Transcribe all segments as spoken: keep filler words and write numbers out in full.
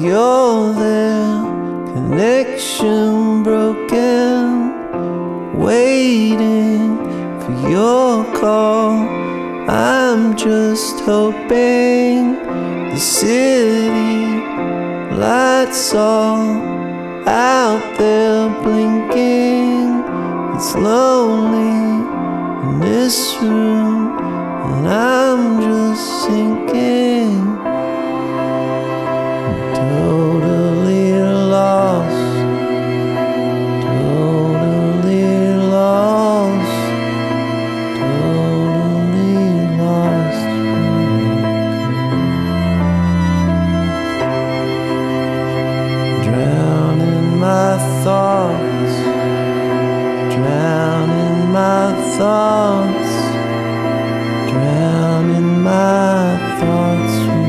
you're there, connection broken, waiting for your call. I'm just hoping the city lights all out there blinking. It's lonely in this room, and I'm just sinking. Totally lost, totally lost, totally lost. Drowning my thoughts, drowning my thoughts, drowning my thoughts.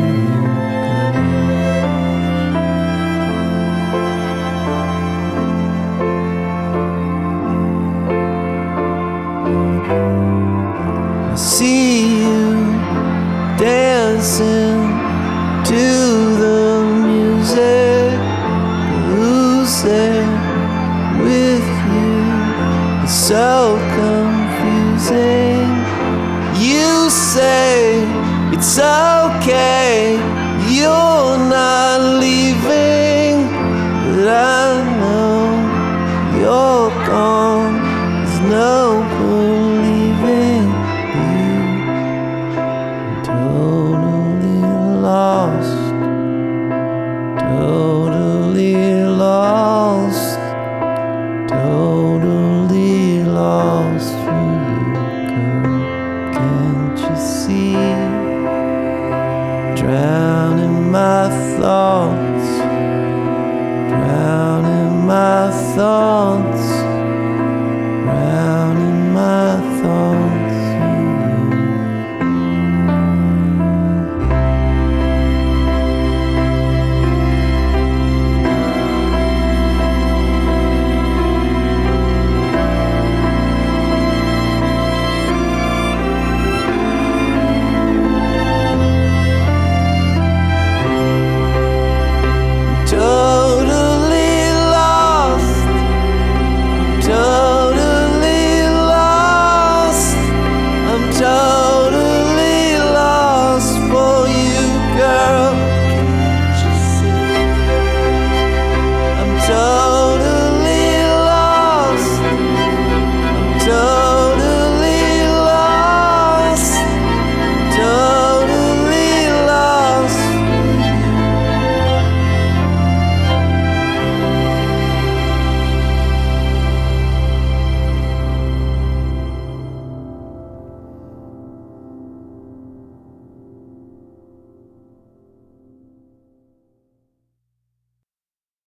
I see you dancing to the music, who's there with you? It's so confusing. You say it's okay, you're not leaving, but I know you're gone. There's no believing you. Totally lost, totally lost, totally lost for you, girl. Can't you see? Drowning my thoughts,